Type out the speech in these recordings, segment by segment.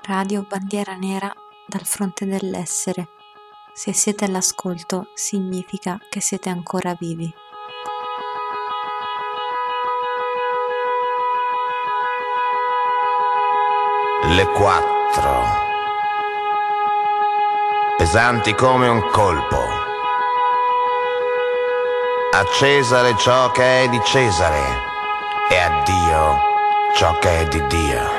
Radio Bandiera Nera dal fronte dell'essere. Se siete all'ascolto, significa che siete ancora vivi. Le 4, pesanti come un colpo. A Cesare ciò che è di Cesare e a Dio ciò che è di Dio.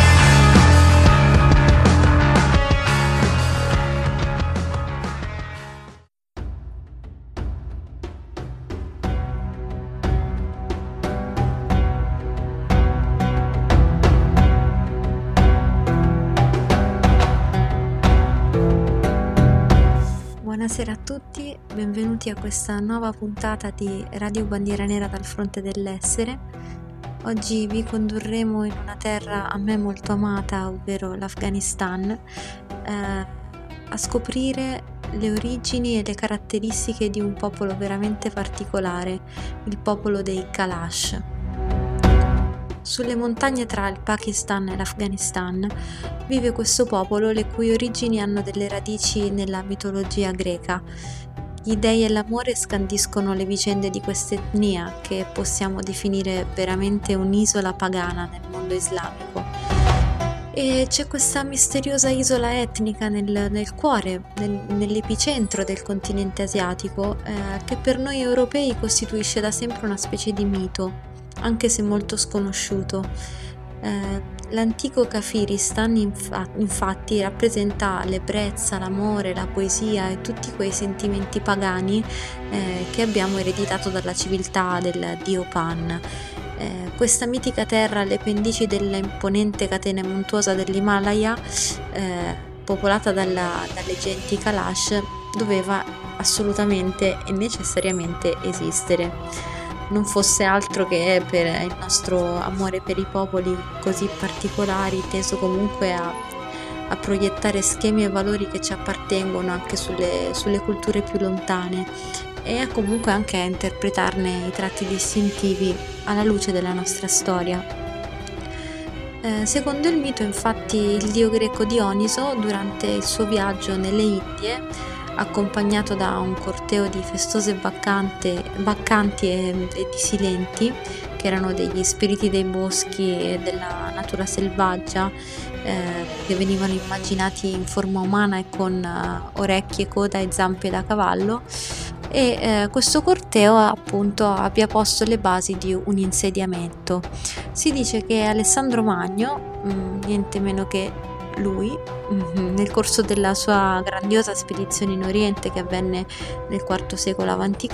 Buonasera a tutti, benvenuti a questa nuova puntata di Radio Bandiera Nera dal fronte dell'essere. Oggi vi condurremo in una terra a me molto amata, ovvero l'Afghanistan, a scoprire le origini e le caratteristiche di un popolo veramente particolare, il popolo dei Kalash. Sulle montagne tra il Pakistan e l'Afghanistan vive questo popolo le cui origini hanno delle radici nella mitologia greca. Gli dei e l'amore scandiscono le vicende di questa etnia che possiamo definire veramente un'isola pagana nel mondo islamico. E c'è questa misteriosa isola etnica nel cuore, nell'epicentro del continente asiatico, che per noi europei costituisce da sempre una specie di mito, anche se molto sconosciuto. L'antico Kafiristan infatti rappresenta l'ebbrezza, l'amore, la poesia e tutti quei sentimenti pagani che abbiamo ereditato dalla civiltà del dio Pan. Questa mitica terra alle pendici dell'imponente catena montuosa dell'Himalaya, popolata dalle genti Kalash, doveva assolutamente e necessariamente esistere. Non fosse altro che per il nostro amore per i popoli così particolari, teso comunque a proiettare schemi e valori che ci appartengono anche sulle culture più lontane e comunque anche a interpretarne i tratti distintivi alla luce della nostra storia. Secondo il mito, infatti, il dio greco Dioniso, durante il suo viaggio nelle Indie, accompagnato da un corteo di festose baccanti e di silenti, che erano degli spiriti dei boschi e della natura selvaggia, che venivano immaginati in forma umana e con orecchie, coda e zampe da cavallo, e questo corteo appunto abbia posto le basi di un insediamento. Si dice che Alessandro Magno, niente meno che lui, nel corso della sua grandiosa spedizione in Oriente che avvenne nel IV secolo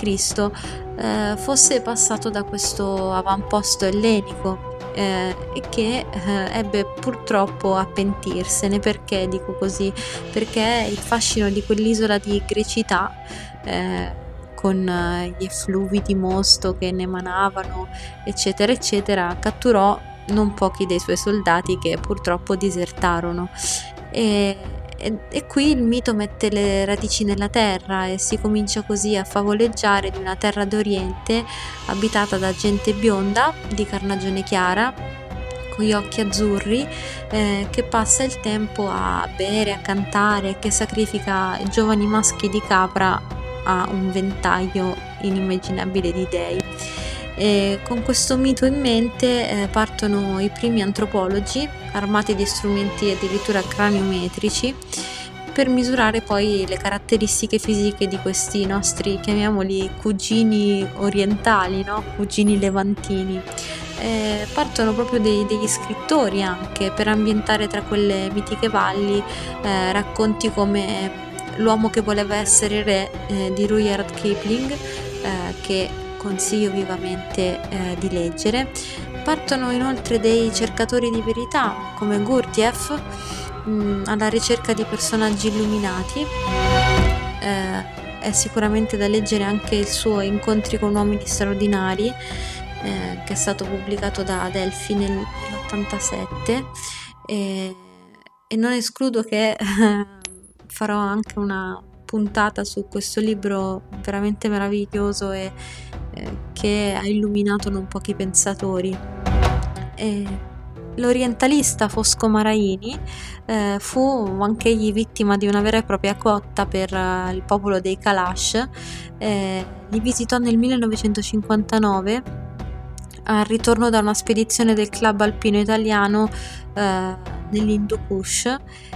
a.C., fosse passato da questo avamposto ellenico e che ebbe purtroppo a pentirsene. Perché dico così? Perché il fascino di quell'isola di grecità, con gli effluvi di mosto che ne emanavano, eccetera eccetera, catturò non pochi dei suoi soldati che purtroppo disertarono. E qui il mito mette le radici nella terra e si comincia così a favoleggiare di una terra d'Oriente abitata da gente bionda, di carnagione chiara, con gli occhi azzurri, che passa il tempo a bere, a cantare, che sacrifica i giovani maschi di capra a un ventaglio inimmaginabile di dei. E con questo mito in mente partono i primi antropologi, armati di strumenti addirittura craniometrici, per misurare poi le caratteristiche fisiche di questi nostri, chiamiamoli cugini orientali, no? Cugini levantini. Partono proprio degli scrittori anche, per ambientare tra quelle mitiche valli racconti come L'uomo che voleva essere re di Rudyard Kipling, che consiglio vivamente di leggere. Partono inoltre dei cercatori di verità come Gurdjieff, alla ricerca di personaggi illuminati. È sicuramente da leggere anche il suo Incontri con uomini straordinari, che è stato pubblicato da Adelphi nell'87, e non escludo che farò anche una puntata su questo libro veramente meraviglioso e che ha illuminato non pochi pensatori. L'orientalista Fosco Maraini fu anch'egli vittima di una vera e propria cotta per il popolo dei Kalash. Li visitò nel 1959 al ritorno da una spedizione del club alpino italiano nell'Hindu Kush,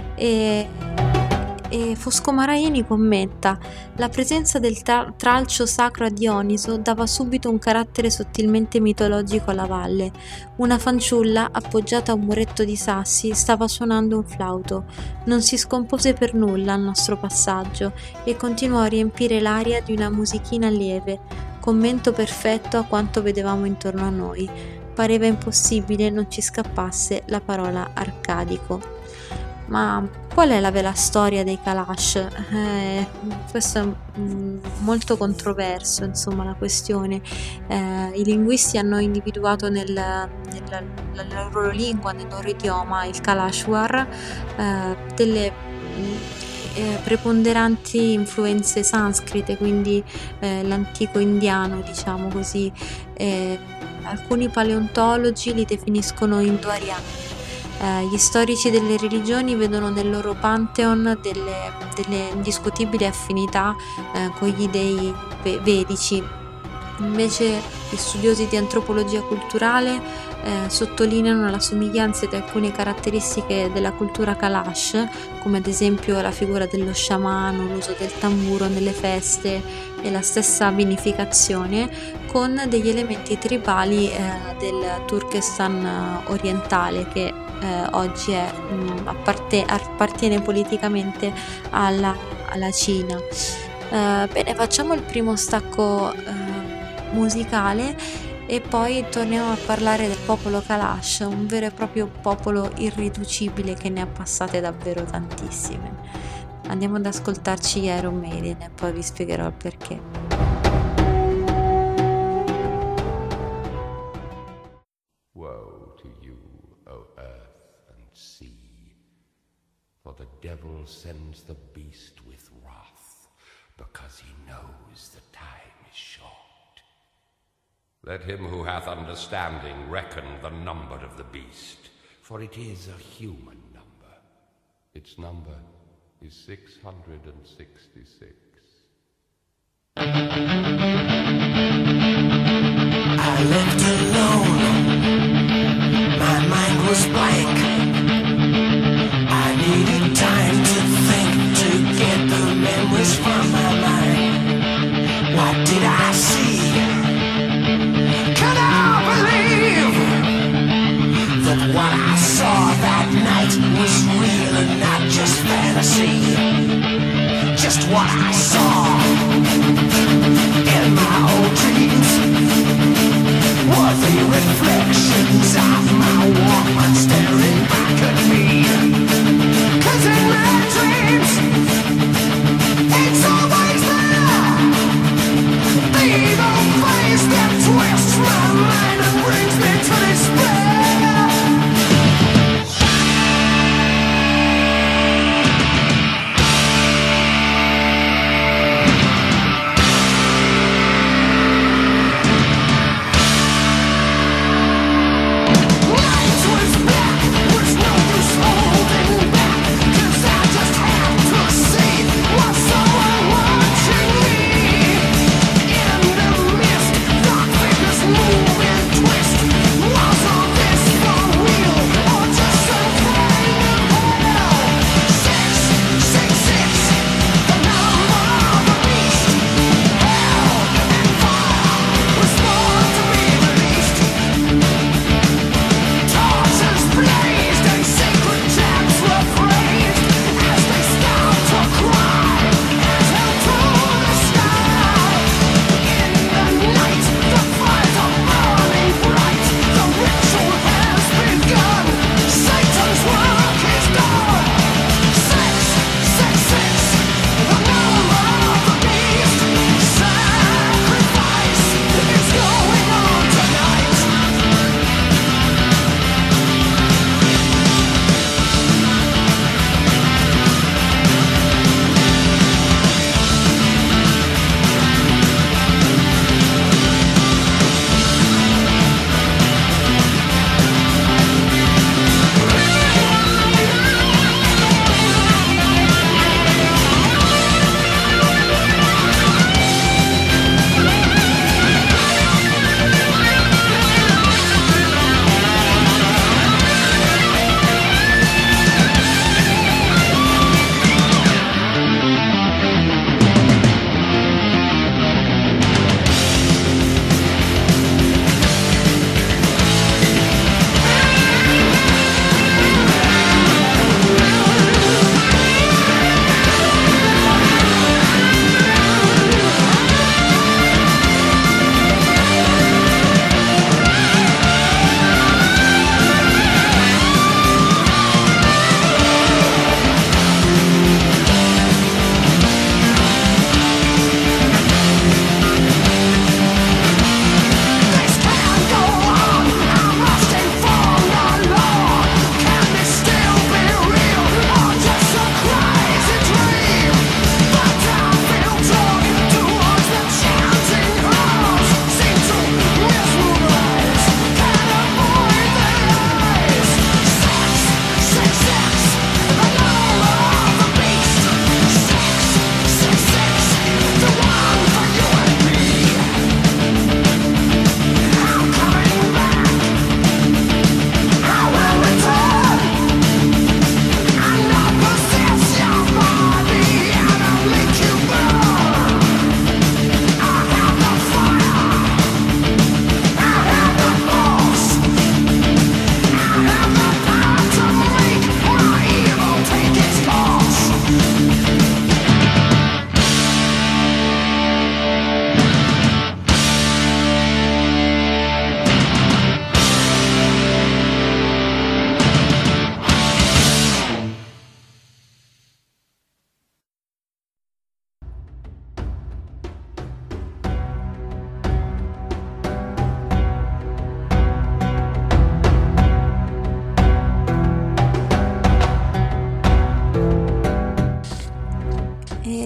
e Fosco Maraini commenta: la presenza del tralcio sacro a Dioniso dava subito un carattere sottilmente mitologico alla valle. Una fanciulla, appoggiata a un muretto di sassi, stava suonando un flauto. Non si scompose per nulla al nostro passaggio e continuò a riempire l'aria di una musichina lieve, commento perfetto a quanto vedevamo intorno a noi. Pareva impossibile non ci scappasse la parola arcadico. Ma qual è la vera storia dei Kalash? Questo è molto controverso, insomma, la questione. I linguisti hanno individuato nella loro lingua, nel loro idioma, il Kalashwar, delle preponderanti influenze sanscrite, quindi l'antico indiano, diciamo così. Alcuni paleontologi li definiscono indo-ariani. Gli storici delle religioni vedono nel loro pantheon delle indiscutibili affinità con gli dei vedici. Invece gli studiosi di antropologia culturale sottolineano la somiglianza di alcune caratteristiche della cultura Kalash, come ad esempio la figura dello sciamano, l'uso del tamburo nelle feste e la stessa vinificazione, con degli elementi tribali del Turkestan orientale, che oggi appartiene politicamente alla Cina. Bene, facciamo il primo stacco musicale e poi torniamo a parlare del popolo Kalash, un vero e proprio popolo irriducibile che ne ha passate davvero tantissime. Andiamo ad ascoltarci Iron Maiden e poi vi spiegherò il perché. For the devil sends the beast with wrath, because he knows the time is short. Let him who hath understanding reckon the number of the beast, for it is a human number. Its number is 666. I left alone, my mind was blank. I needed time to think, to get the memories from my mind. What did I see? Can I believe that what I saw that night was real and not just fantasy? Just what I saw in my old dreams were the reflections of my Walkman staring back at me. 'Cause in my dreams, it's always there, the evil face that twists my mind and brings me to despair.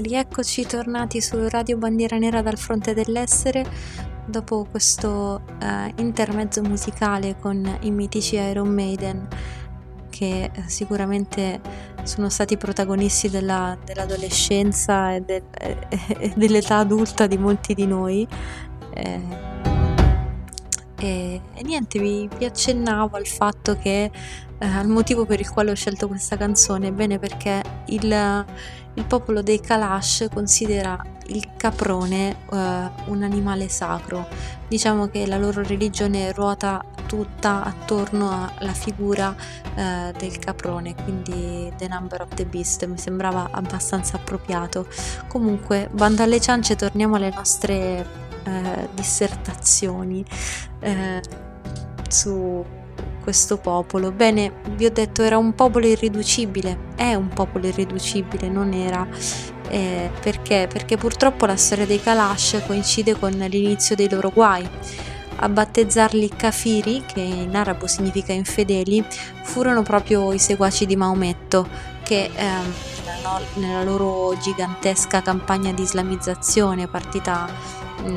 rieccoci tornati su Radio Bandiera Nera dal fronte dell'essere dopo questo intermezzo musicale con i mitici Iron Maiden, che sicuramente sono stati protagonisti dell'adolescenza e dell'età adulta di molti di noi. E niente, vi accennavo al fatto che al motivo per il quale ho scelto questa canzone, bene, perché il popolo dei Kalash considera il caprone un animale sacro. Diciamo che la loro religione ruota tutta attorno alla figura del caprone, quindi The Number of the Beast mi sembrava abbastanza appropriato. Comunque, bando alle ciance, torniamo alle nostre dissertazioni su questo popolo. Bene, vi ho detto, era un popolo irriducibile, è un popolo irriducibile, non era. Perché? Perché purtroppo la storia dei Kalash coincide con l'inizio dei loro guai. A battezzarli Kafiri, che in arabo significa infedeli, furono proprio i seguaci di Maometto, che nella loro gigantesca campagna di islamizzazione partita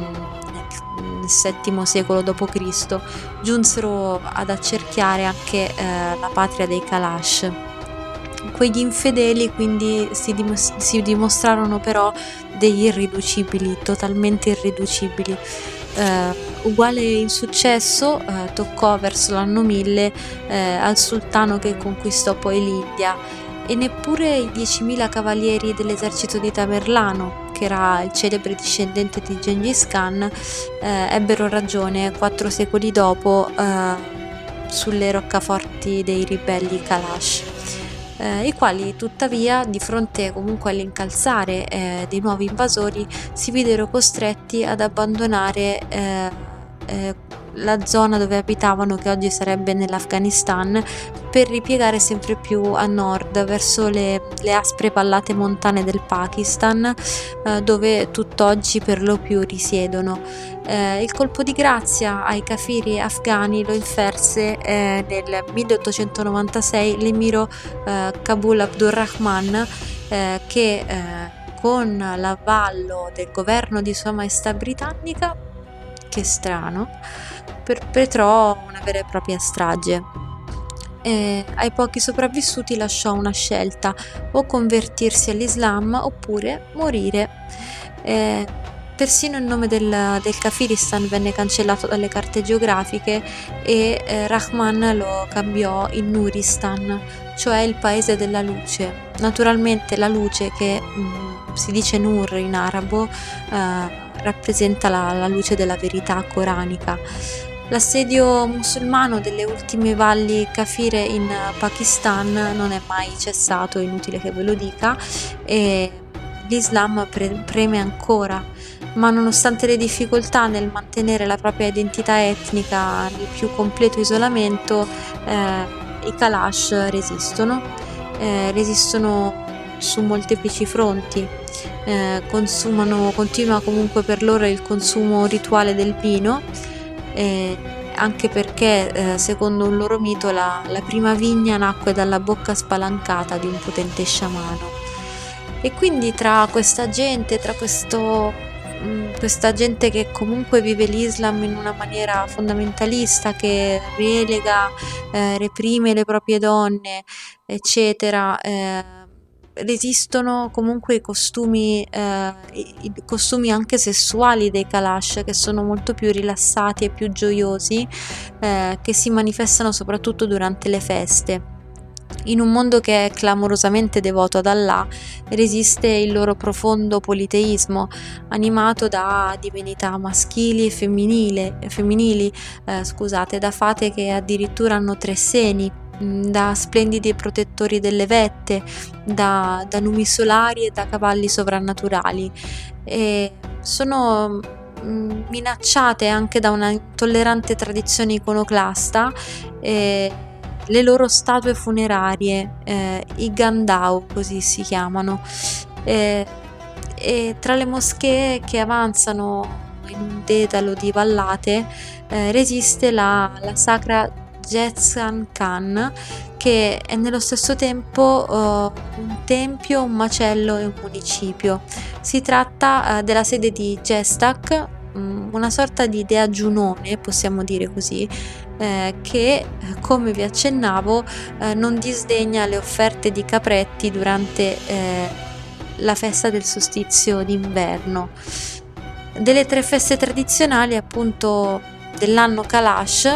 nel VII secolo d.C. giunsero ad accerchiare anche la patria dei Kalash. Quegli infedeli quindi si dimostrarono però degli irriducibili, totalmente irriducibili. Uguale insuccesso toccò verso l'anno 1000 al sultano che conquistò poi l'India, e neppure i 10.000 cavalieri dell'esercito di Tamerlano, che era il celebre discendente di Gengis Khan, ebbero ragione 4 secoli dopo sulle roccaforti dei ribelli Kalash, i quali tuttavia, di fronte comunque all'incalzare dei nuovi invasori, si videro costretti ad abbandonare la zona dove abitavano, che oggi sarebbe nell'Afghanistan, per ripiegare sempre più a nord verso le aspre vallate montane del Pakistan, dove tutt'oggi per lo più risiedono. Il colpo di grazia ai kafiri afghani lo inferse nel 1896 l'emiro Kabul Abdurrahman, che con l'avallo del governo di Sua Maestà britannica, che strano, perpetrò una vera e propria strage. Ai pochi sopravvissuti lasciò una scelta: o convertirsi all'Islam oppure morire. Persino il nome del Kafiristan venne cancellato dalle carte geografiche e Rahman lo cambiò in Nuristan, cioè il paese della luce. Naturalmente la luce, che si dice Nur in arabo, rappresenta la luce della verità coranica. L'assedio musulmano delle ultime valli kafire in Pakistan non è mai cessato, è inutile che ve lo dica, e l'Islam preme ancora, ma nonostante le difficoltà nel mantenere la propria identità etnica nel più completo isolamento, i Kalash resistono su molteplici fronti. Continua comunque per loro il consumo rituale del vino, anche perché secondo un loro mito la prima vigna nacque dalla bocca spalancata di un potente sciamano. E quindi tra questa gente, questa gente che comunque vive l'Islam in una maniera fondamentalista, che relega, reprime le proprie donne, eccetera, resistono comunque i costumi anche sessuali dei Kalash, che sono molto più rilassati e più gioiosi, che si manifestano soprattutto durante le feste. In un mondo che è clamorosamente devoto ad Allah, resiste il loro profondo politeismo, animato da divinità maschili e femminili, da fate che addirittura hanno 3 seni, da splendidi protettori delle vette, da numi solari e da cavalli sovrannaturali, e sono minacciate anche da una intollerante tradizione iconoclasta. Le loro statue funerarie, i Gandau così si chiamano, e tra le moschee che avanzano in un dedalo di vallate resiste la sacra Jetsan Khan, che è nello stesso tempo un tempio, un macello e un municipio. Si tratta della sede di Gestak, una sorta di dea Giunone, possiamo dire così, che, come vi accennavo, non disdegna le offerte di capretti durante la festa del solstizio d'inverno. Delle 3 feste tradizionali, appunto, dell'anno Kalash,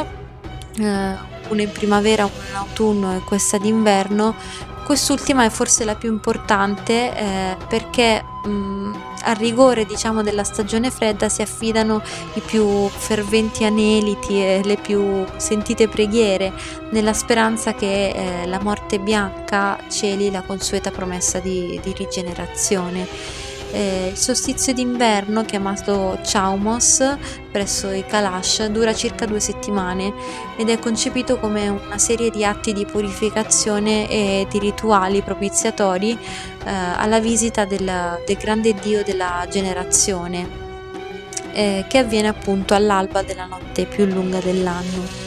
una in primavera, una in autunno e questa d'inverno, quest'ultima è forse la più importante, perché a rigore, diciamo, della stagione fredda si affidano i più ferventi aneliti e le più sentite preghiere, nella speranza che la morte bianca celi la consueta promessa di rigenerazione. Il solstizio d'inverno, chiamato Chaumos presso i Kalash, dura circa 2 settimane ed è concepito come una serie di atti di purificazione e di rituali propiziatori alla visita del grande dio della generazione, che avviene appunto all'alba della notte più lunga dell'anno.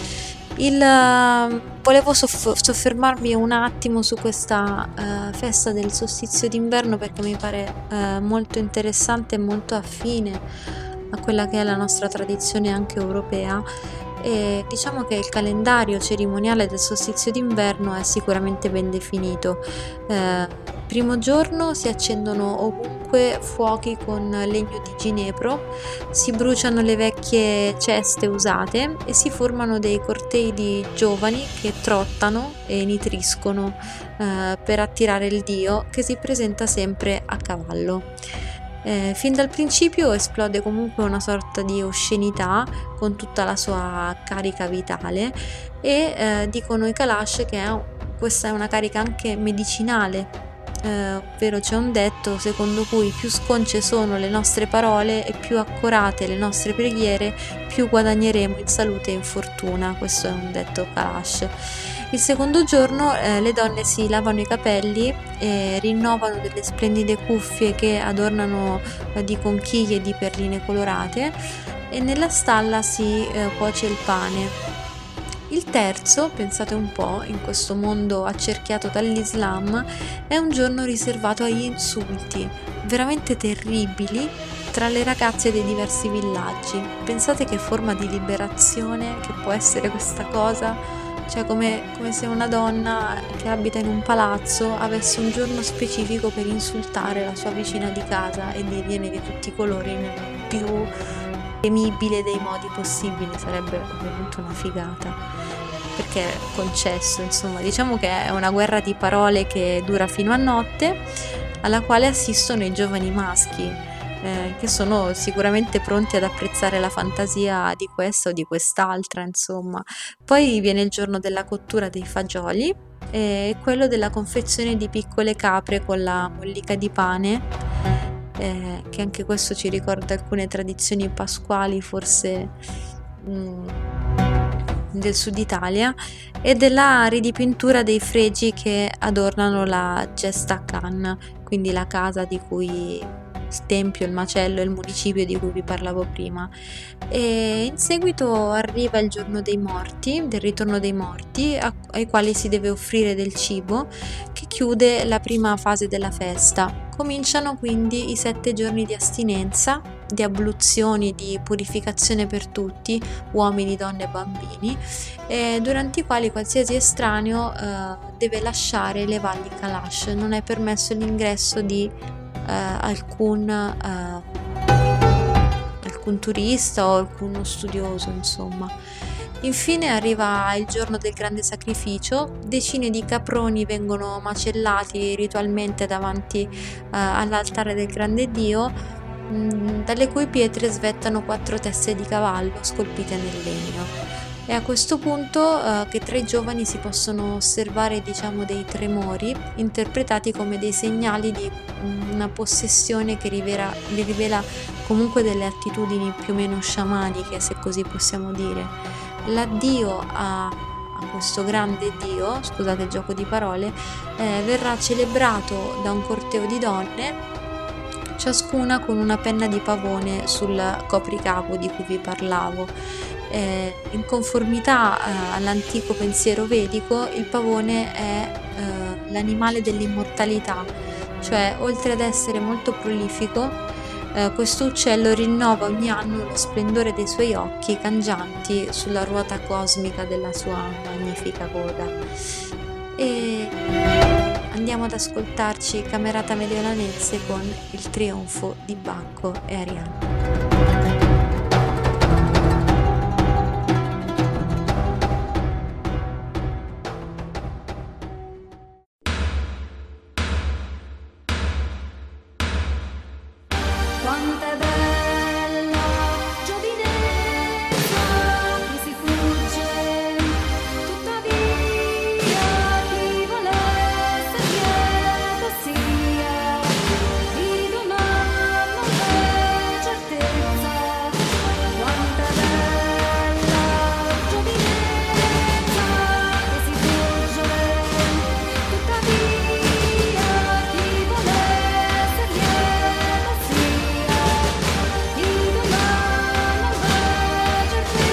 Volevo soffermarmi un attimo su questa festa del solstizio d'inverno, perché mi pare molto interessante e molto affine a quella che è la nostra tradizione anche europea, e diciamo che il calendario cerimoniale del solstizio d'inverno è sicuramente ben definito. Primo giorno si accendono ovunque fuochi con legno di ginepro, si bruciano le vecchie ceste usate e si formano dei cortei di giovani che trottano e nitriscono per attirare il dio, che si presenta sempre a cavallo. Fin dal principio esplode comunque una sorta di oscenità con tutta la sua carica vitale, e dicono i Kalash che questa è una carica anche medicinale, ovvero c'è un detto secondo cui più sconce sono le nostre parole e più accorate le nostre preghiere, più guadagneremo in salute e in fortuna. Questo è un detto Kalash. Il secondo giorno le donne si lavano i capelli e rinnovano delle splendide cuffie che adornano di conchiglie e di perline colorate, e nella stalla si cuoce il pane. Il terzo, pensate un po', in questo mondo accerchiato dall'Islam, è un giorno riservato agli insulti, veramente terribili, tra le ragazze dei diversi villaggi. Pensate che forma di liberazione che può essere questa cosa? Cioè come se una donna che abita in un palazzo avesse un giorno specifico per insultare la sua vicina di casa, e dirgliene di tutti i colori nel più temibile dei modi possibili. Sarebbe ovviamente una figata, perché è concesso, insomma. Diciamo che è una guerra di parole che dura fino a notte, alla quale assistono i giovani maschi, che sono sicuramente pronti ad apprezzare la fantasia di questa o di quest'altra, insomma. Poi viene il giorno della cottura dei fagioli e quello della confezione di piccole capre con la mollica di pane, che anche questo ci ricorda alcune tradizioni pasquali, forse del sud Italia, e della ridipintura dei fregi che adornano la Gesta Khan, quindi la casa di cui il tempio, il macello e il municipio di cui vi parlavo prima. E in seguito arriva il giorno dei morti, del ritorno dei morti, ai quali si deve offrire del cibo, che chiude la prima fase della festa. Cominciano quindi i 7 giorni di astinenza, di abluzioni, di purificazione per tutti, uomini, donne e bambini, durante i quali qualsiasi estraneo deve lasciare le valli Kalash. Non è permesso l'ingresso di alcun turista o alcuno studioso, insomma. Infine arriva il giorno del grande sacrificio. Decine di caproni vengono macellati ritualmente davanti all'altare del grande dio, dalle cui pietre svettano 4 teste di cavallo scolpite nel legno. È a questo punto che tra i giovani si possono osservare, diciamo, dei tremori interpretati come dei segnali di una possessione che rivela comunque delle attitudini più o meno sciamaniche, se così possiamo dire. L'addio a questo grande dio, scusate il gioco di parole, verrà celebrato da un corteo di donne, ciascuna con una penna di pavone sul copricapo di cui vi parlavo. In conformità all'antico pensiero vedico, il pavone è l'animale dell'immortalità, cioè oltre ad essere molto prolifico, questo uccello rinnova ogni anno lo splendore dei suoi occhi cangianti sulla ruota cosmica della sua magnifica coda. E andiamo ad ascoltarci Camerata Mediolanense con Il trionfo di Bacco e Arianna. Quanto è bella giovinezza che si fugge, tuttavia chi vuole essere lieto sia, di domani non c'è certezza. Quanto è bella giovinezza che si fugge, tuttavia chi vuole essere lieto sia, di domani non c'è certezza.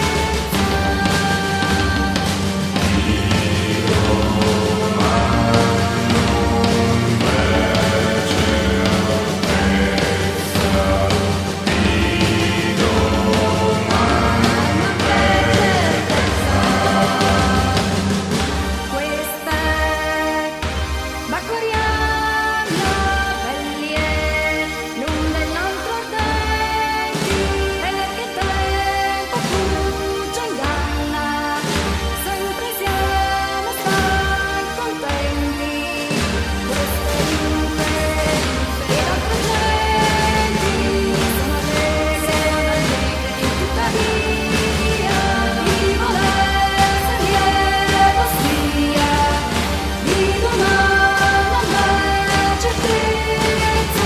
Questa è Baccoriana, belli e l'un dell'altro ardenti, e che tempo fugge inganna, sempre siamo stati contenti. Queste linfe ed altre genti sono allegre, tuttavia chi vuole essere lieto sia, di domani non c'è certezza.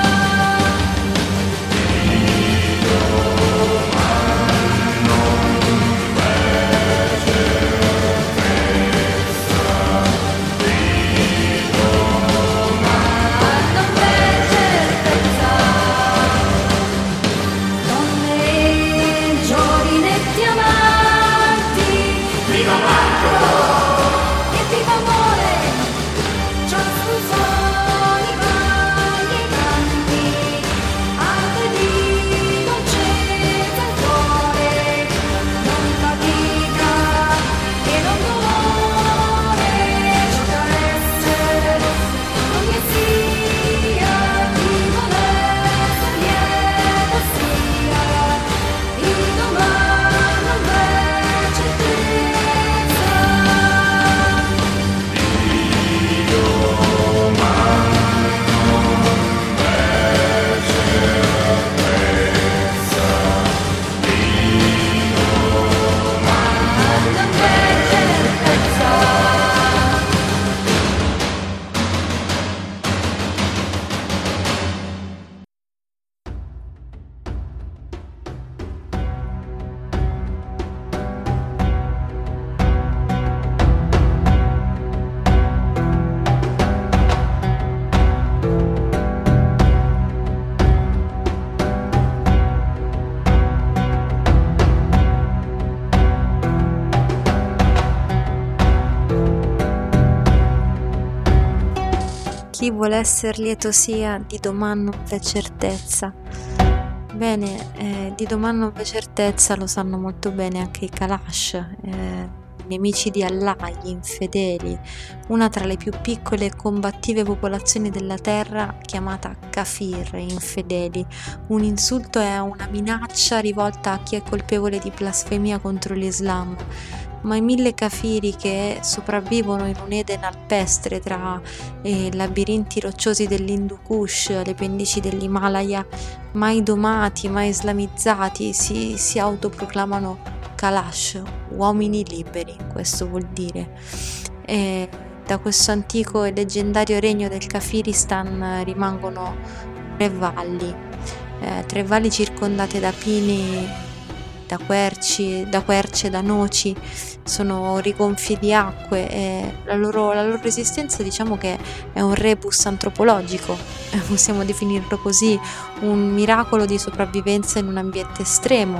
Non c'è certezza. Donne e giovinetti amanti, viva Marco e viva amore, ciascun sono i balli e i canti, arte di dolcezza il cuore, non fatica e non dolore, gioca a essere come sia, chi vuole essere lieto sia, di domani non c'è certezza. Non c'è certezza. Chi vuole essere lieto sia, di domani non v'è certezza. Bene, di domani non v'è certezza lo sanno molto bene anche i Kalash, nemici di Allah, gli infedeli, una tra le più piccole e combattive popolazioni della terra chiamata Kafir, infedeli. Un insulto è una minaccia rivolta a chi è colpevole di blasfemia contro l'Islam. Ma i 1000 kafiri che sopravvivono in un Eden alpestre tra i labirinti rocciosi dell'Hindu Kush, le pendici dell'Himalaya, mai domati, mai islamizzati, si autoproclamano Kalash, uomini liberi, questo vuol dire. E da questo antico e leggendario regno del Kafiristan rimangono 3 valli, 3 valli circondate da pini, da querce, da noci, sono rigonfie di acque e la loro esistenza, diciamo che è un rebus antropologico, possiamo definirlo così, un miracolo di sopravvivenza in un ambiente estremo,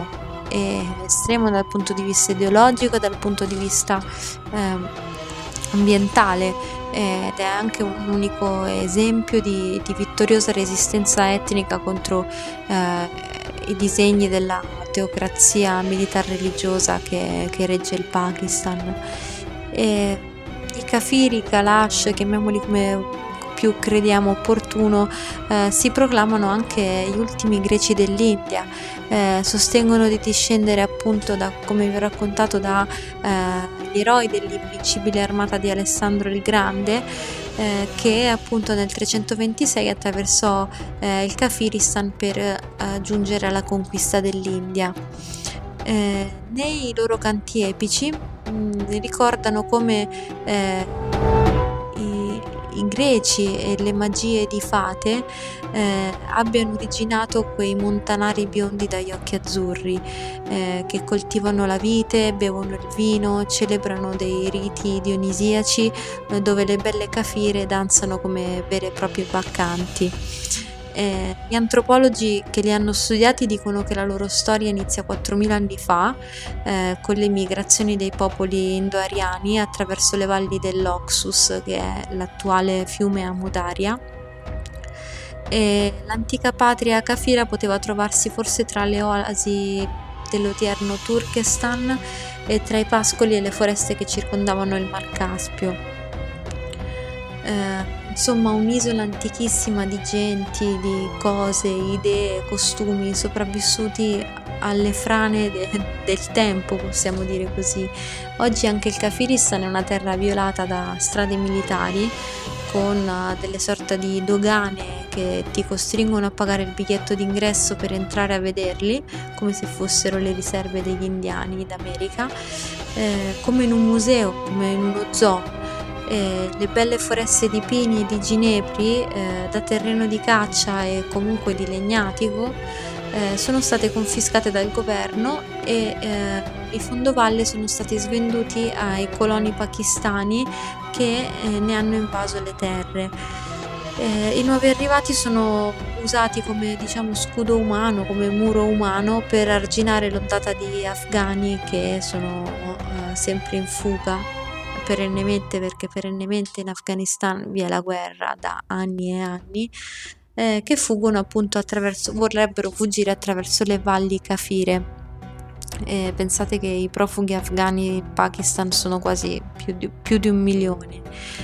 e estremo dal punto di vista ideologico, dal punto di vista ambientale, ed è anche un unico esempio di vittoriosa resistenza etnica contro i disegni della teocrazia militar-religiosa che regge il Pakistan. E i kafiri, Kalash, chiamiamoli come più crediamo opportuno, si proclamano anche gli ultimi greci dell'India, sostengono di discendere appunto come vi ho raccontato dagli eroi dell'invincibile armata di Alessandro il Grande, che appunto nel 326 attraversò il Kafiristan per giungere alla conquista dell'India. Nei loro canti epici ricordano come i greci e le magie di fate abbiano originato quei montanari biondi dagli occhi azzurri che coltivano la vite, bevono il vino, celebrano dei riti dionisiaci dove le belle kafire danzano come vere e proprie baccanti. Gli antropologi che li hanno studiati dicono che la loro storia inizia 4.000 anni fa con le migrazioni dei popoli indo-ariani attraverso le valli dell'Oxus, che è l'attuale fiume Amudarya. E l'antica patria kafira poteva trovarsi forse tra le oasi dell'odierno Turkestan e tra i pascoli e le foreste che circondavano il Mar Caspio. Insomma, un'isola antichissima di genti, di cose, idee, costumi sopravvissuti alle frane del tempo, possiamo dire così. Oggi anche il Kafiristan è una terra violata da strade militari con delle sorte di dogane che ti costringono a pagare il biglietto d'ingresso per entrare a vederli, come se fossero le riserve degli indiani d'America, come in un museo, come in uno zoo. Le belle foreste di pini e di ginepri da terreno di caccia e comunque di legnatico sono state confiscate dal governo e i fondovalle sono stati svenduti ai coloni pakistani che ne hanno invaso le terre. I nuovi arrivati sono usati come scudo umano, come muro umano per arginare l'ondata di afghani che sono sempre in fuga perennemente, perché perennemente in Afghanistan vi è la guerra da anni e anni, che fuggono appunto vorrebbero fuggire attraverso le valli kafire. Pensate che i profughi afghani in Pakistan sono quasi più di 1 milione.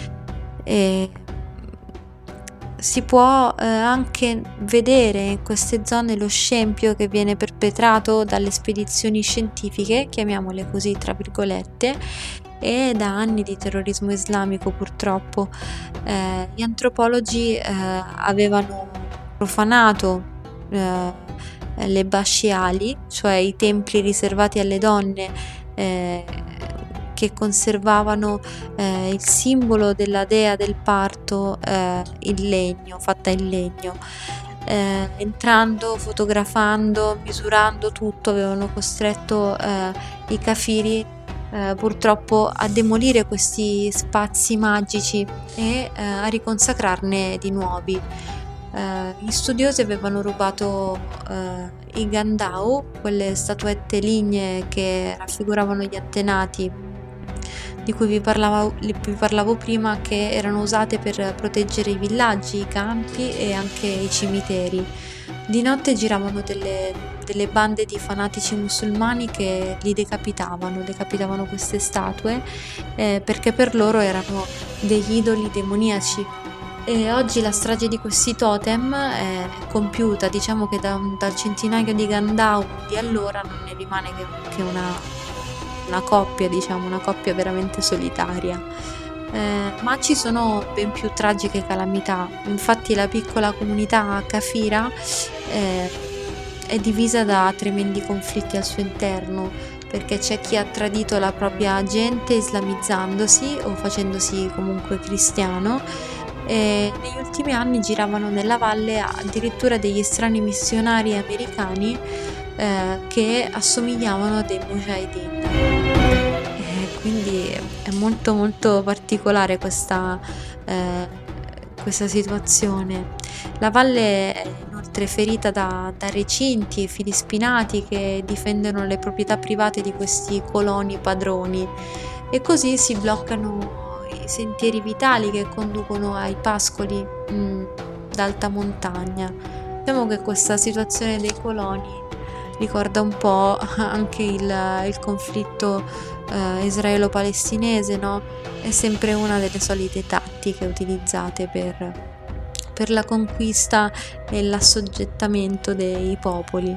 Si può anche vedere in queste zone lo scempio che viene perpetrato dalle spedizioni scientifiche, chiamiamole così tra virgolette, e da anni di terrorismo islamico purtroppo. Gli antropologi avevano profanato le basciali, cioè i templi riservati alle donne che conservavano il simbolo della dea del parto in legno, fatta in legno. Entrando, fotografando, misurando tutto, avevano costretto i kafiri purtroppo a demolire questi spazi magici e a riconsacrarne di nuovi. Gli studiosi avevano rubato i gandau, quelle statuette lignee che raffiguravano gli antenati di cui vi parlavo prima, che erano usate per proteggere i villaggi, i campi e anche i cimiteri. Di notte giravano delle bande di fanatici musulmani che li decapitavano queste statue perché per loro erano degli idoli demoniaci. E oggi la strage di questi totem è compiuta, diciamo che dal centinaio di gandau di allora non ne rimane che una coppia, una coppia veramente solitaria. Ma ci sono ben più tragiche calamità. Infatti la piccola comunità kafira è divisa da tremendi conflitti al suo interno, perché c'è chi ha tradito la propria gente islamizzandosi o facendosi comunque cristiano, e negli ultimi anni giravano nella valle addirittura degli strani missionari americani che assomigliavano a dei mujahideen. Quindi è molto molto particolare questa situazione. La valle è inoltre ferita da recinti e fili spinati che difendono le proprietà private di questi coloni padroni, e così si bloccano i sentieri vitali che conducono ai pascoli d'alta montagna. Diciamo che questa situazione dei coloni ricorda un po' anche il conflitto israelo-palestinese, no? È sempre una delle solite tattiche utilizzate per la conquista e l'assoggettamento dei popoli.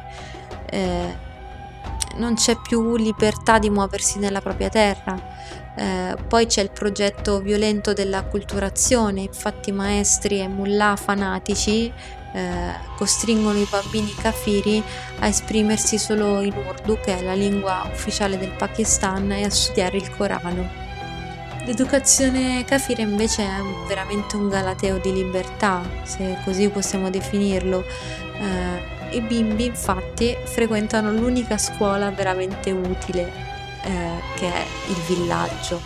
Non c'è più libertà di muoversi nella propria terra. Poi c'è il progetto violento dell'acculturazione, infatti maestri e mullah fanatici costringono i bambini kafiri a esprimersi solo in Urdu, che è la lingua ufficiale del Pakistan, e a studiare il Corano. L'educazione kafira invece è veramente un galateo di libertà, se così possiamo definirlo. I bimbi infatti frequentano l'unica scuola veramente utile, che è il villaggio,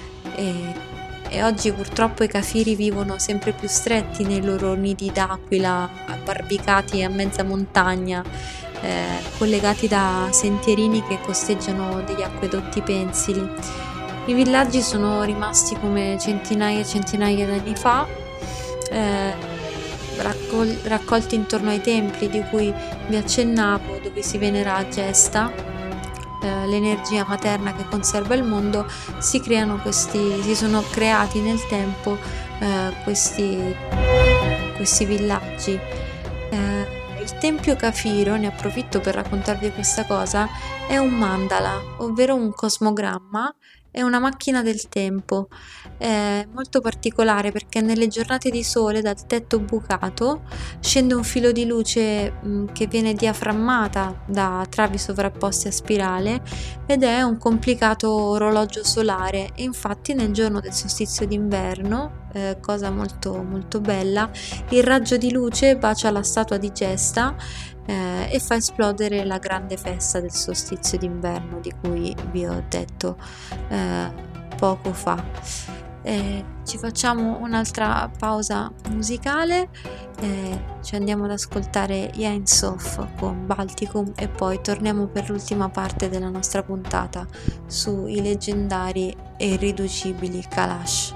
e oggi purtroppo i kafiri vivono sempre più stretti nei loro nidi d'aquila abbarbicati a mezza montagna, collegati da sentierini che costeggiano degli acquedotti pensili. I villaggi sono rimasti come centinaia e centinaia di anni fa, raccolti intorno ai templi di cui vi accennavo, dove si venera Gesta, l'energia materna che conserva il mondo. Si sono creati nel tempo questi villaggi. Il tempio kafiro, ne approfitto per raccontarvi questa cosa, è un mandala, ovvero un cosmogramma. È una macchina del tempo, è molto particolare perché nelle giornate di sole dal tetto bucato scende un filo di luce che viene diaframmata da travi sovrapposte a spirale, ed è un complicato orologio solare. E infatti nel giorno del solstizio d'inverno, cosa molto molto bella, il raggio di luce bacia la statua di Gesta e fa esplodere la grande festa del solstizio d'inverno di cui vi ho detto poco fa. Ci facciamo un'altra pausa musicale, ci andiamo ad ascoltare Yain Sof con Balticum e poi torniamo per l'ultima parte della nostra puntata sui leggendari e irriducibili Kalash.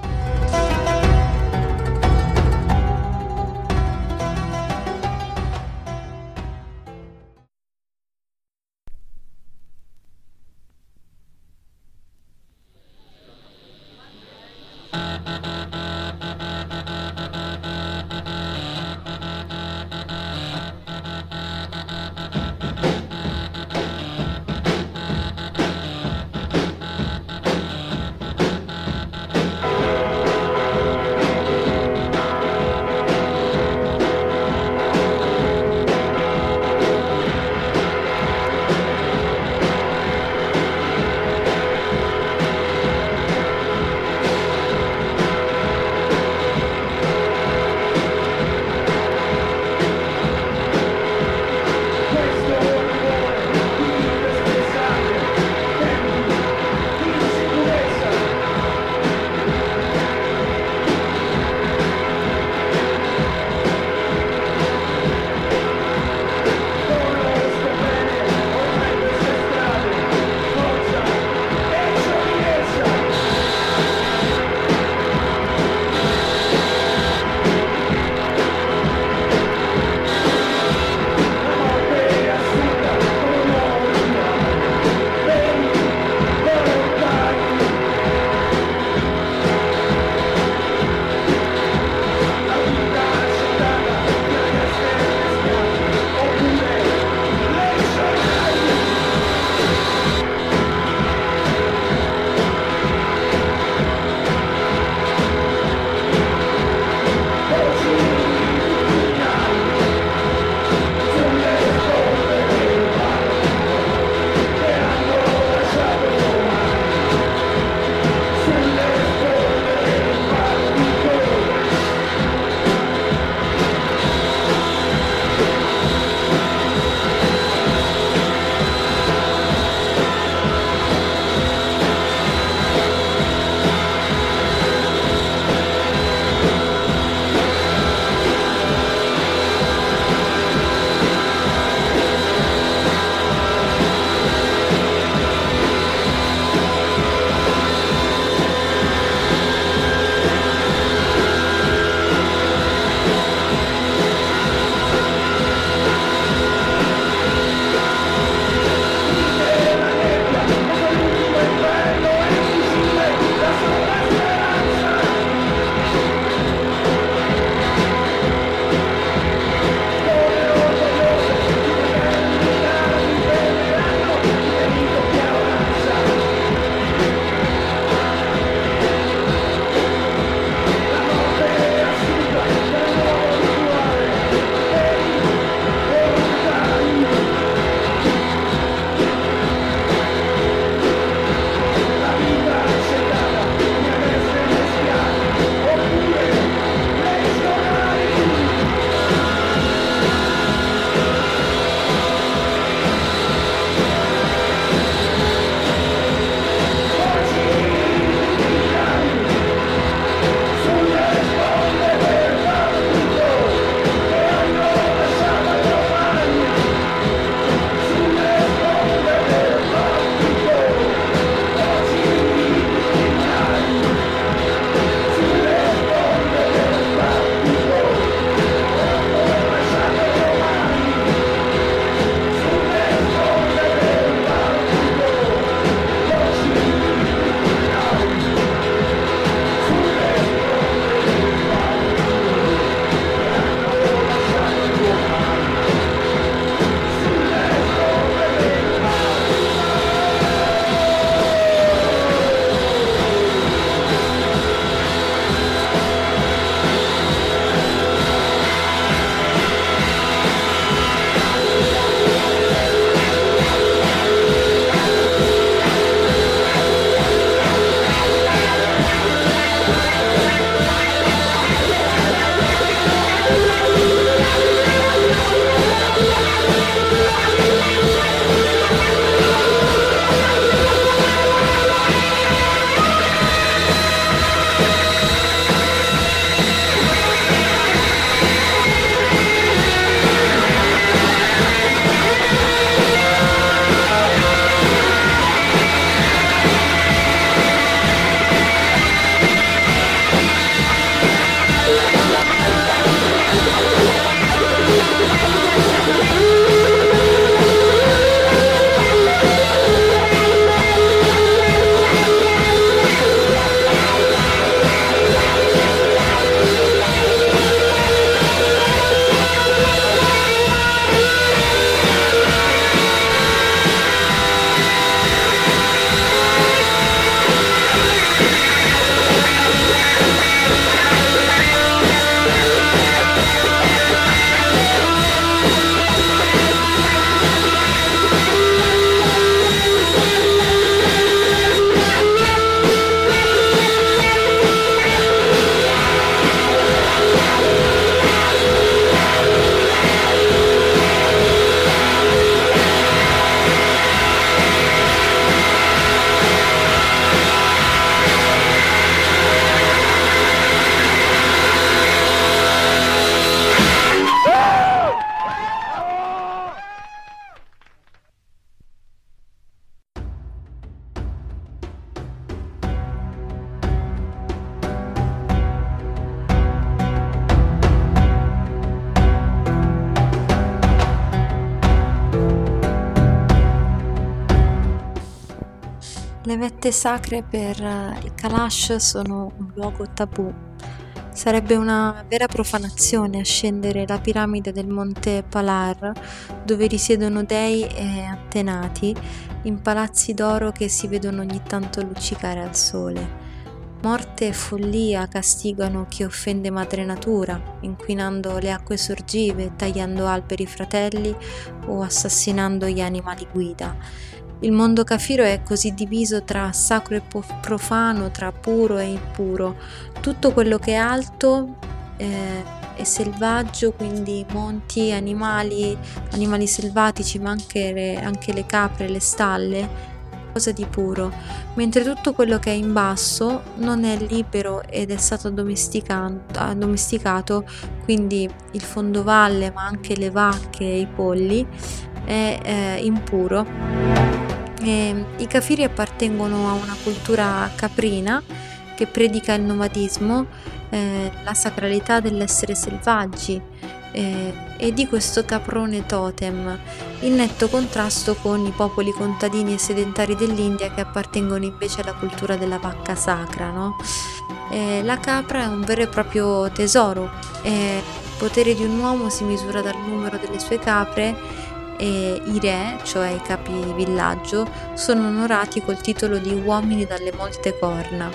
Le vette sacre per il Kalash sono un luogo tabù. Sarebbe una vera profanazione ascendere la piramide del monte Palar, dove risiedono dei e antenati, in palazzi d'oro che si vedono ogni tanto luccicare al sole. Morte e follia castigano chi offende madre natura, inquinando le acque sorgive, tagliando alberi fratelli o assassinando gli animali guida. Il mondo kafiro è così diviso tra sacro e profano, tra puro e impuro. Tutto quello che è alto è selvaggio, quindi monti, animali selvatici, ma anche le capre, le stalle, cosa di puro, mentre tutto quello che è in basso non è libero ed è stato addomesticato, quindi il fondovalle, ma anche le vacche e i polli, è impuro. I kafiri appartengono a una cultura caprina che predica il nomadismo, la sacralità dell'essere selvaggi e di questo caprone totem, in netto contrasto con i popoli contadini e sedentari dell'India che appartengono invece alla cultura della vacca sacra, no? La capra è un vero e proprio tesoro, il potere di un uomo si misura dal numero delle sue capre, e i re, cioè i capi villaggio, sono onorati col titolo di uomini dalle molte corna.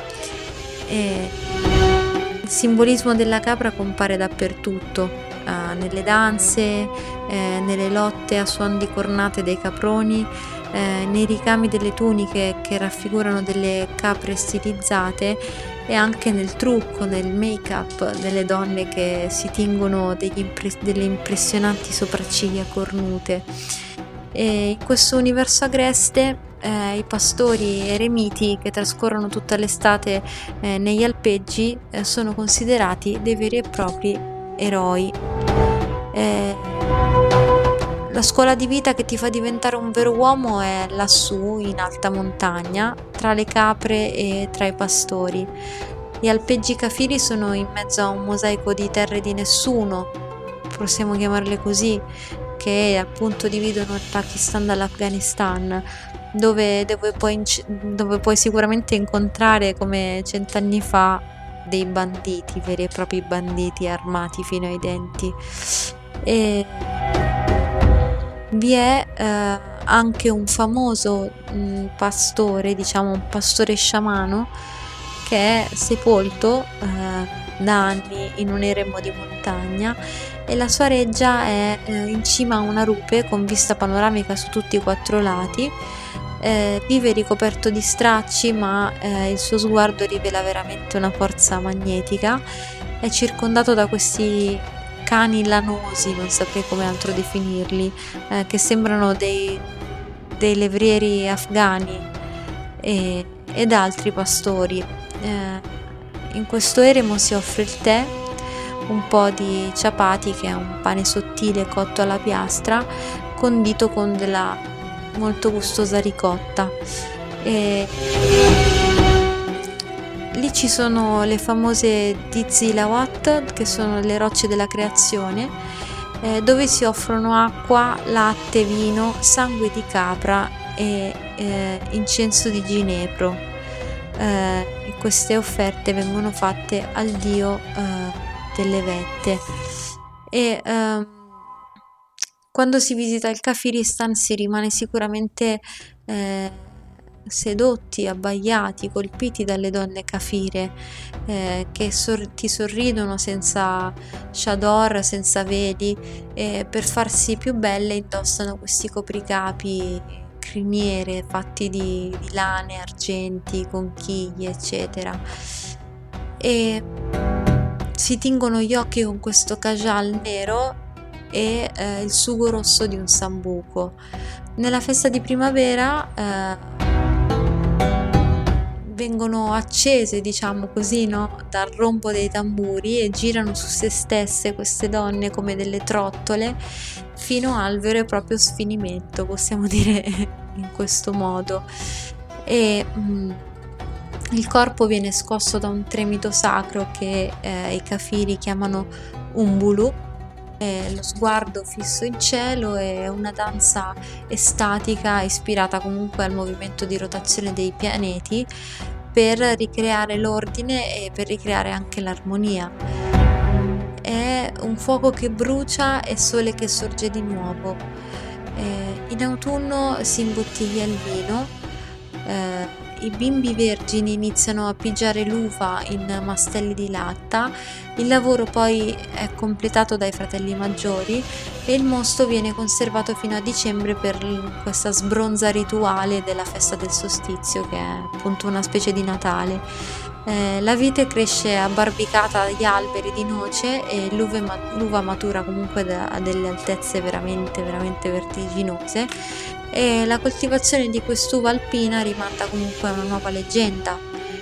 Il simbolismo della capra compare dappertutto, nelle danze, nelle lotte a suon di cornate dei caproni, nei ricami delle tuniche che raffigurano delle capre stilizzate e anche nel trucco, nel make-up delle donne che si tingono delle impressionanti sopracciglia cornute. E in questo universo agreste i pastori eremiti che trascorrono tutta l'estate negli alpeggi sono considerati dei veri e propri eroi. La scuola di vita che ti fa diventare un vero uomo è lassù, in alta montagna, tra le capre e tra i pastori. Gli alpeggi kafiri sono in mezzo a un mosaico di terre di nessuno, possiamo chiamarle così, che appunto dividono il Pakistan dall'Afghanistan, dove puoi sicuramente incontrare, come 100 anni fa, dei banditi, veri e propri banditi armati fino ai denti. E vi è anche un famoso pastore, diciamo un pastore sciamano, che è sepolto da anni in un eremo di montagna, e la sua reggia è in cima a una rupe con vista panoramica su tutti i 4 lati. Vive ricoperto di stracci, ma il suo sguardo rivela veramente una forza magnetica. È circondato da questi cani lanosi, non saprei come altro definirli, che sembrano dei levrieri afghani ed altri pastori. In questo eremo si offre il tè, un po' di chapati, che è un pane sottile cotto alla piastra, condito con della molto gustosa ricotta. Lì ci sono le famose Dizilawat, che sono le rocce della creazione, dove si offrono acqua, latte, vino, sangue di capra e incenso di ginepro. E queste offerte vengono fatte al dio delle vette. E quando si visita il Kafiristan si rimane sicuramente sedotti, abbagliati, colpiti dalle donne kafire che ti sorridono senza chador, senza veli, e per farsi più belle indossano questi copricapi, criniere fatti di lane, argenti, conchiglie, eccetera, e si tingono gli occhi con questo kajal nero e il sugo rosso di un sambuco. Nella festa di primavera vengono accese, diciamo così, no? Dal rombo dei tamburi, e girano su se stesse queste donne come delle trottole fino al vero e proprio sfinimento, possiamo dire in questo modo. E il corpo viene scosso da un tremito sacro che i kafiri chiamano umbulu, lo sguardo fisso in cielo e una danza estatica ispirata comunque al movimento di rotazione dei pianeti per ricreare l'ordine e per ricreare anche l'armonia. È un fuoco che brucia e sole che sorge di nuovo. In autunno si imbottiglia il vino, i bimbi vergini iniziano a pigiare l'uva in mastelli di latta, il lavoro poi è completato dai fratelli maggiori e il mosto viene conservato fino a dicembre per questa sbronza rituale della festa del solstizio, che è appunto una specie di Natale. La vite cresce abbarbicata agli alberi di noce e l'uva matura comunque a delle altezze veramente vertiginose, e la coltivazione di quest'uva alpina rimanda comunque a una nuova leggenda.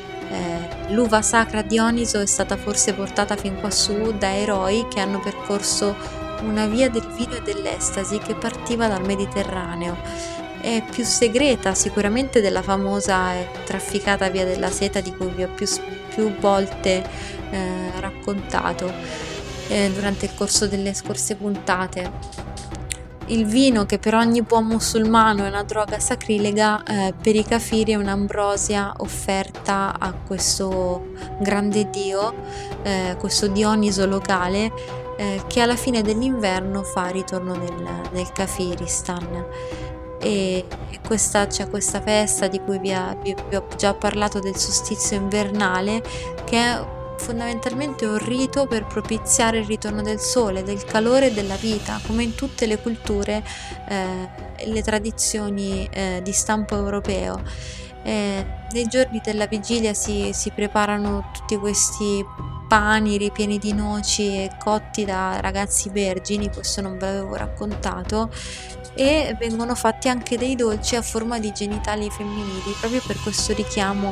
L'uva sacra a Dioniso è stata forse portata fin quassù da eroi che hanno percorso una via del vino e dell'estasi che partiva dal Mediterraneo. È più segreta sicuramente della famosa e trafficata via della seta di cui vi ho più volte raccontato durante il corso delle scorse puntate. Il vino, che per ogni buon musulmano è una droga sacrilega, per i kafiri è un'ambrosia offerta a questo grande dio, questo Dioniso locale, che alla fine dell'inverno fa ritorno nel Kafiristan. E c'è questa festa di cui vi ho già parlato, del solstizio invernale, che è fondamentalmente un rito per propiziare il ritorno del sole, del calore e della vita, come in tutte le culture e le tradizioni di stampo europeo. Nei giorni della vigilia si preparano tutti questi pani ripieni di noci e cotti da ragazzi vergini, questo non ve l'avevo raccontato, e vengono fatti anche dei dolci a forma di genitali femminili, proprio per questo richiamo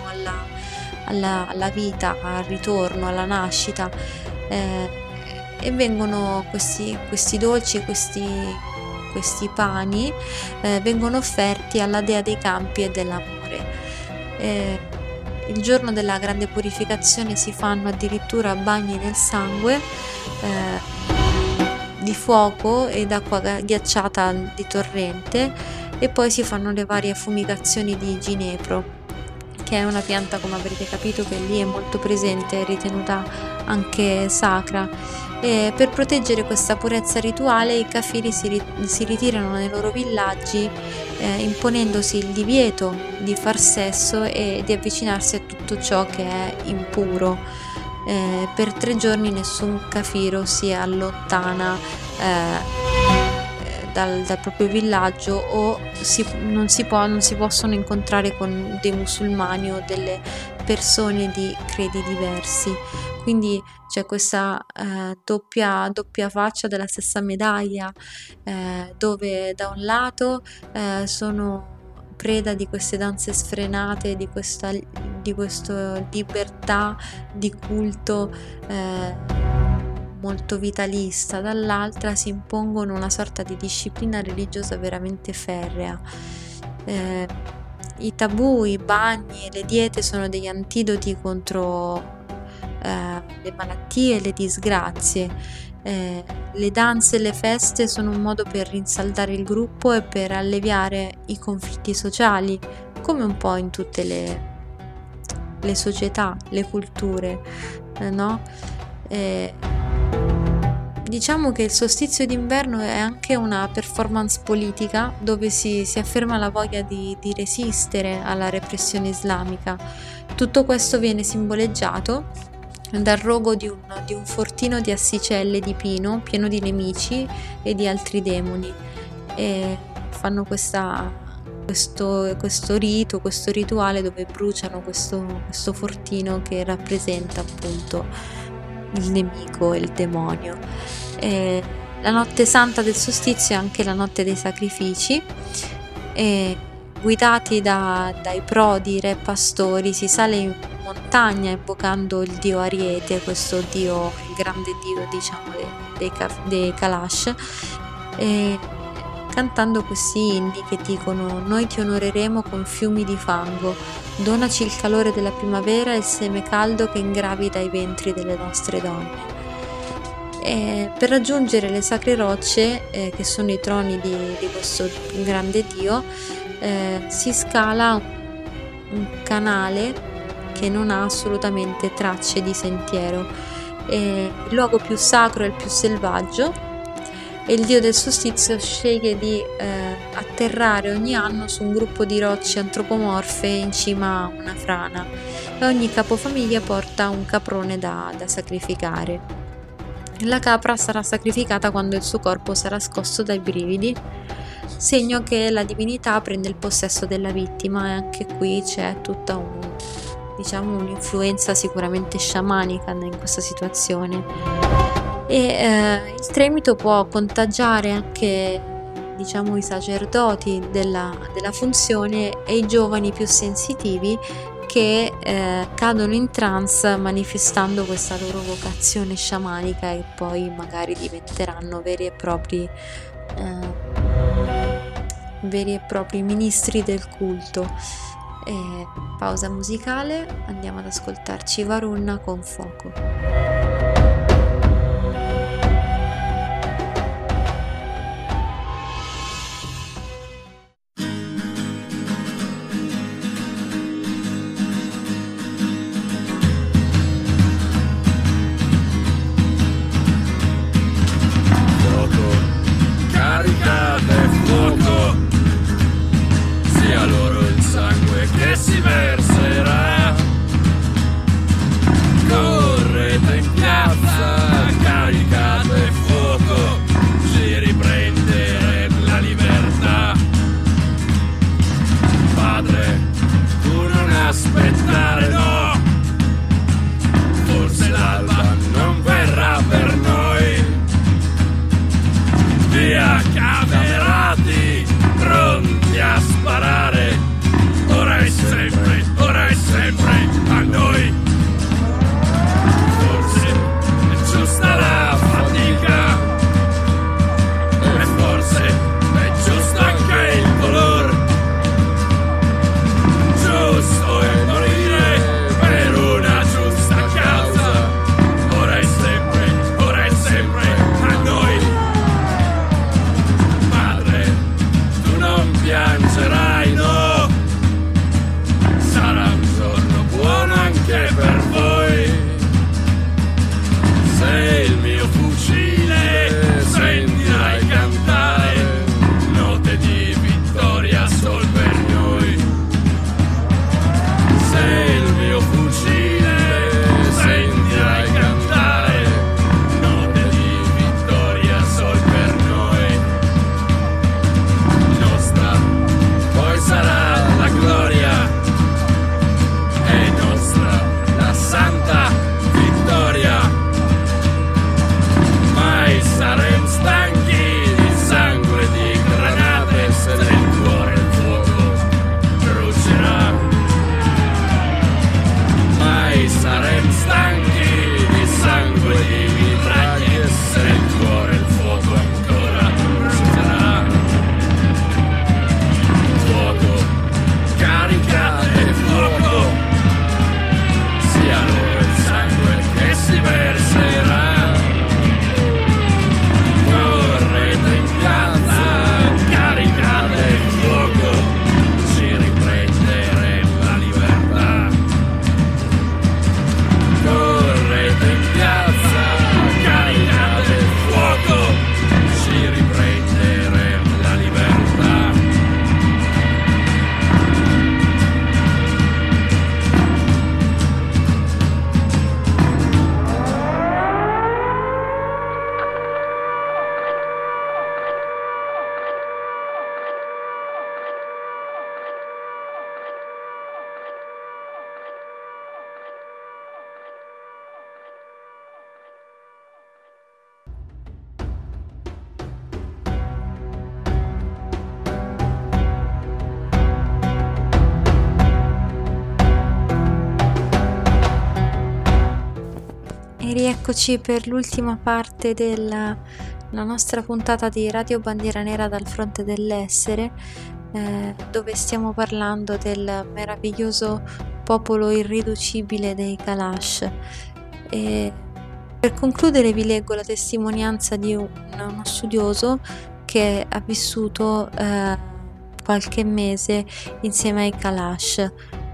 alla vita, al ritorno, alla nascita, e vengono questi dolci, questi pani vengono offerti alla dea dei campi e dell'amore. Il giorno della grande purificazione si fanno addirittura bagni nel sangue di fuoco ed acqua ghiacciata di torrente, e poi si fanno le varie fumigazioni di ginepro, che è una pianta, come avrete capito, che lì è molto presente, è ritenuta anche sacra. E per proteggere questa purezza rituale i kafiri si ritirano nei loro villaggi, imponendosi il divieto di far sesso e di avvicinarsi a tutto ciò che è impuro. Per 3 giorni nessun kafiro si allontana dal proprio villaggio, o non si possono incontrare con dei musulmani o delle persone di credi diversi. Quindi c'è questa doppia faccia della stessa medaglia, dove da un lato sono preda di queste danze sfrenate, di questa libertà di culto molto vitalista, dall'altra si impongono una sorta di disciplina religiosa veramente ferrea. I tabù, i bagni e le diete sono degli antidoti contro le malattie e le disgrazie. Le danze e le feste sono un modo per rinsaldare il gruppo e per alleviare i conflitti sociali, come un po' in tutte le società, le culture, no? Diciamo che il solstizio d'inverno è anche una performance politica, dove si afferma la voglia di resistere alla repressione islamica. Tutto questo viene simboleggiato dal rogo di un fortino di assicelle di pino pieno di nemici e di altri demoni, e fanno questo rituale dove bruciano questo fortino che rappresenta appunto il nemico e il demonio. La notte santa del solstizio è anche la notte dei sacrifici, e guidati dai prodi re pastori si sale in montagna invocando il dio Ariete, questo dio, il grande dio diciamo dei Kalash, e cantando questi inni che dicono: noi ti onoreremo con fiumi di fango, donaci il calore della primavera e il seme caldo che ingravida i ventri delle nostre donne. Per raggiungere le sacre rocce, che sono i troni di questo grande dio, si scala un canale che non ha assolutamente tracce di sentiero. Il luogo più sacro è il più selvaggio, e il dio del solstizio sceglie di atterrare ogni anno su un gruppo di rocce antropomorfe in cima a una frana, e ogni capofamiglia porta un caprone da sacrificare. La capra sarà sacrificata quando il suo corpo sarà scosso dai brividi, segno che la divinità prende il possesso della vittima, e anche qui c'è tutta un'influenza sicuramente sciamanica in questa situazione. Il tremito può contagiare anche i sacerdoti della funzione e i giovani più sensitivi che cadono in trance manifestando questa loro vocazione sciamanica, e poi magari diventeranno veri e propri ministri del culto. Pausa musicale, andiamo ad ascoltarci Varunna con Fuoco. Si verserà, correte in piazza, caricate fuoco, ci riprendere la libertà. Padre, tu non aspettare, no, forse l'alba non verrà per noi. Via camerati, pronti a sparare, ora è sempre a noi. Forse è giusta la fatica, e forse è giusto anche il dolore. Giusto è morire per una giusta causa, ora è sempre a noi. Madre, tu non piangerai, no, sarà un giorno buono anche per voi. Se il mio fucile sentirai cantare note di vittoria sol per noi. Se il mio fucile sentirai cantare note di vittoria sol per noi. Nostra poi sarà la gloria, è nostra la santa vittoria. Mai saremo stanchi di sangue, di granate, se nel cuore il fuoco brucerà. Mai saremo stanchi di sangue, di mitraglie, se nel cuore il fuoco ancora brucerà. Fuoco, caricate fuoco, sia loro il sangue che si verserà. Correte in piazza, caricate il fuoco, ci riprenderemo la libertà. Correte in piazza, caricate il fuoco, ci riprenderemo la libertà. E rieccoci per l'ultima parte della nostra puntata di Radio Bandiera Nera dal fronte dell'essere, dove stiamo parlando del meraviglioso popolo irriducibile dei Kalash. E Per concludere vi leggo la testimonianza di uno studioso che ha vissuto qualche mese insieme ai Kalash.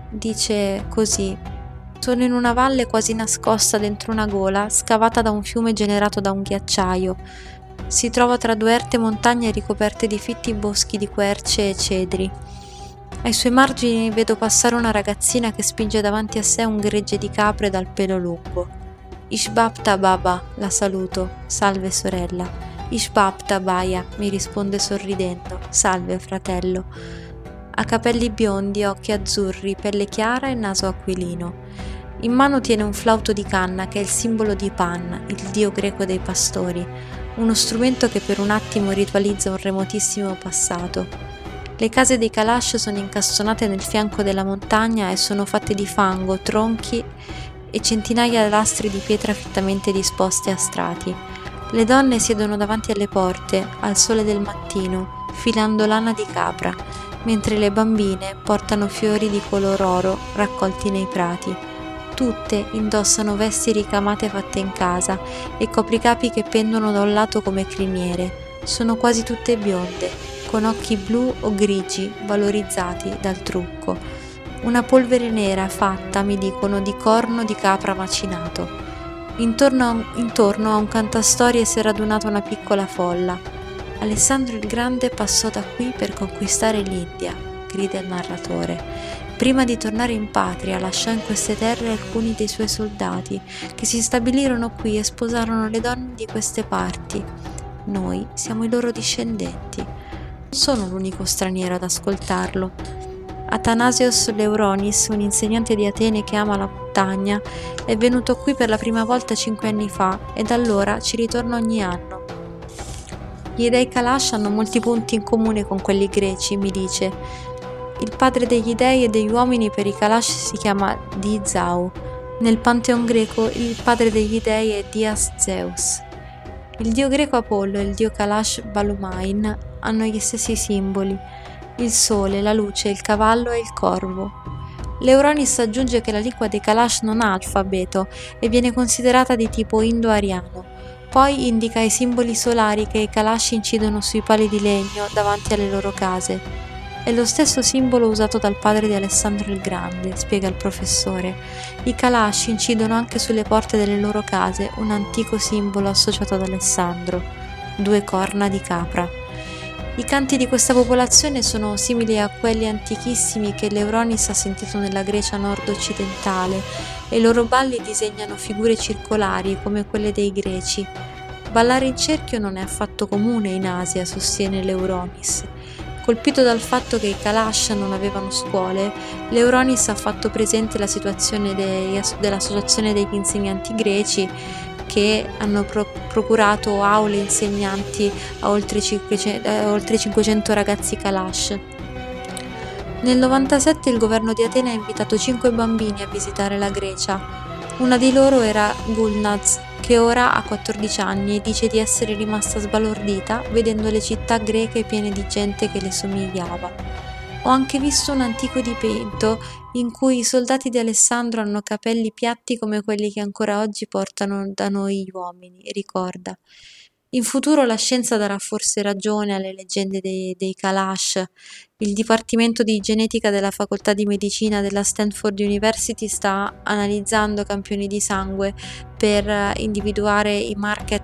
Dice così: sono in una valle quasi nascosta dentro una gola scavata da un fiume generato da un ghiacciaio. Si trova tra due erte montagne ricoperte di fitti boschi di querce e cedri. Ai suoi margini vedo passare una ragazzina che spinge davanti a sé un gregge di capre dal pelo lungo. Ishbapta baba, la saluto. Salve sorella. Ishbapta baya, mi risponde sorridendo. Salve fratello. Ha capelli biondi, occhi azzurri, pelle chiara e naso aquilino. In mano tiene un flauto di canna che è il simbolo di Pan, il dio greco dei pastori, uno strumento che per un attimo ritualizza un remotissimo passato. Le case dei Kalash sono incastonate nel fianco della montagna e sono fatte di fango, tronchi e centinaia di lastre di pietra fittamente disposte a strati. Le donne siedono davanti alle porte, al sole del mattino, filando lana di capra, mentre le bambine portano fiori di color oro raccolti nei prati. Tutte indossano vesti ricamate fatte in casa e copricapi che pendono da un lato come criniere. Sono quasi tutte bionde, con occhi blu o grigi valorizzati dal trucco. Una polvere nera fatta, mi dicono, di corno di capra macinato. Intorno a un cantastorie si è radunata una piccola folla. Alessandro il Grande passò da qui per conquistare l'India, grida il narratore. Prima di tornare in patria lasciò in queste terre alcuni dei suoi soldati che si stabilirono qui e sposarono le donne di queste parti. Noi siamo i loro discendenti. Non sono l'unico straniero ad ascoltarlo. Athanasios Leuronis, un insegnante di Atene che ama la montagna, è venuto qui per la prima volta 5 anni fa e da allora ci ritorna ogni anno. Gli dei Kalash hanno molti punti in comune con quelli greci, mi dice. Il padre degli dei e degli uomini per i Kalash si chiama Di-Zau. Nel pantheon greco il padre degli dei è Dias Zeus. Il dio greco Apollo e il dio Kalash Balumain hanno gli stessi simboli: il sole, la luce, il cavallo e il corvo. Leuronis aggiunge che la lingua dei Kalash non ha alfabeto e viene considerata di tipo indo-ariano. Poi indica i simboli solari che i Kalash incidono sui pali di legno davanti alle loro case. È lo stesso simbolo usato dal padre di Alessandro il Grande, spiega il professore. I Kalash incidono anche sulle porte delle loro case un antico simbolo associato ad Alessandro: 2 corna di capra. I canti di questa popolazione sono simili a quelli antichissimi che Leuronis ha sentito nella Grecia nord-occidentale e i loro balli disegnano figure circolari come quelle dei greci. Ballare in cerchio non è affatto comune in Asia, sostiene Leuronis. Colpito dal fatto che i Kalash non avevano scuole, Leuronis ha fatto presente la situazione dell'associazione degli insegnanti greci che hanno procurato aule insegnanti a oltre 500 ragazzi Kalash. Nel 97 il governo di Atene ha invitato 5 bambini a visitare la Grecia. Una di loro era Gulnaz, che ora ha 14 anni e dice di essere rimasta sbalordita vedendo le città greche piene di gente che le somigliava. Ho anche visto un antico dipinto in cui i soldati di Alessandro hanno capelli piatti come quelli che ancora oggi portano da noi gli uomini, ricorda. In futuro la scienza darà forse ragione alle leggende dei Kalash. Il Dipartimento di Genetica della Facoltà di Medicina della Stanford University sta analizzando campioni di sangue per individuare i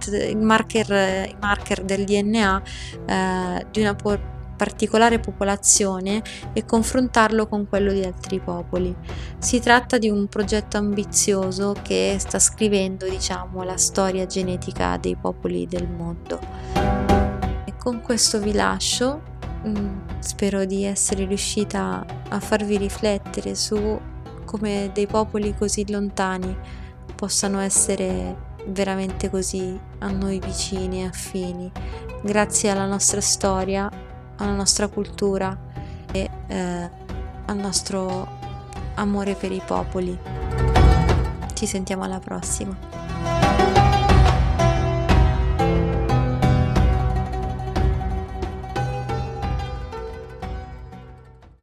marker del DNA di una particolare popolazione e confrontarlo con quello di altri popoli. Si tratta di un progetto ambizioso che sta scrivendo, la storia genetica dei popoli del mondo. E con questo vi lascio. Spero di essere riuscita a farvi riflettere su come dei popoli così lontani possano essere veramente così a noi vicini e affini, grazie alla nostra storia, alla nostra cultura e al nostro amore per i popoli. Ci sentiamo alla prossima.